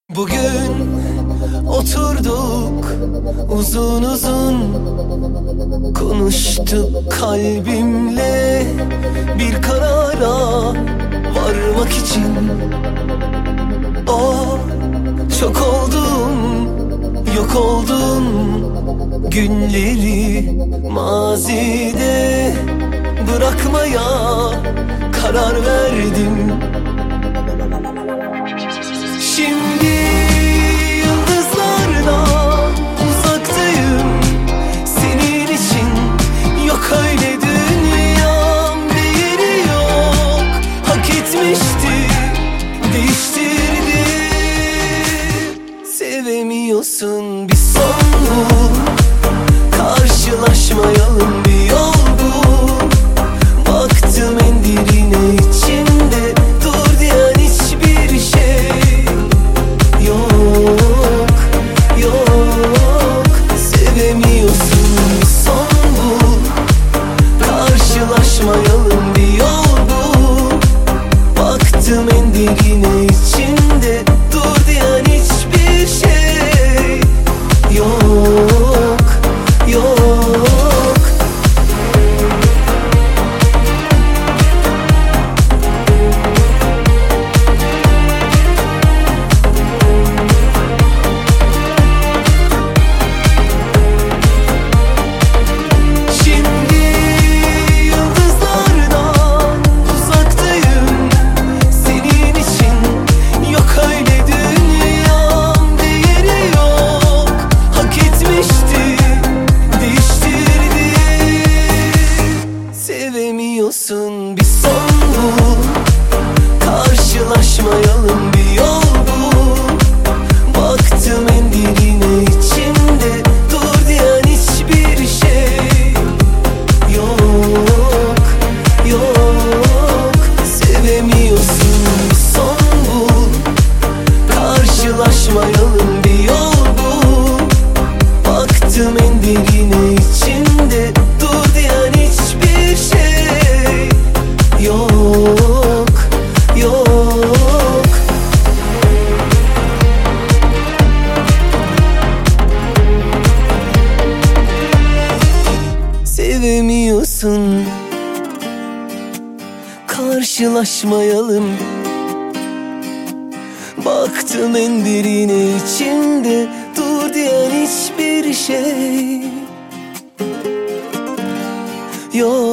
Bugün oturduk uzun uzun konuştuk kalbimle bir karara varmak için. Çok oldum, yok oldum, günleri mazide bırakmaya karar verdim. Şimdi yıldızlardan uzaktayım, senin için yok öyle dünyam, değeri yok, hak etmişti, değiştirdi. Sevemiyorsun, bir son bu, karşılaşmayalım, bir yol bu. Baktım en derine içinde, dur diyen hiçbir şey yok, yok. Sevemiyorsun, bir son bu, karşılaşmayalım, bir yol bu. Baktım en derine içinde, dur diyen hiçbir şey yok, yok. Sevemiyorsun, bir son bu, karşılaşmayalım, bir yol bu. Baktım en derine içinde, dur diyen hiçbir şey yok, yok. Sevemiyorsun, bir son bu, karşılaşmayalım, bir yol bu. Baktım en derine içinde, dur diyen hiçbir şey yok, yok. Sevemiyorsun, karşılaşmayalım. Baktım en derine içinde, dur diyen hiçbir şey yok.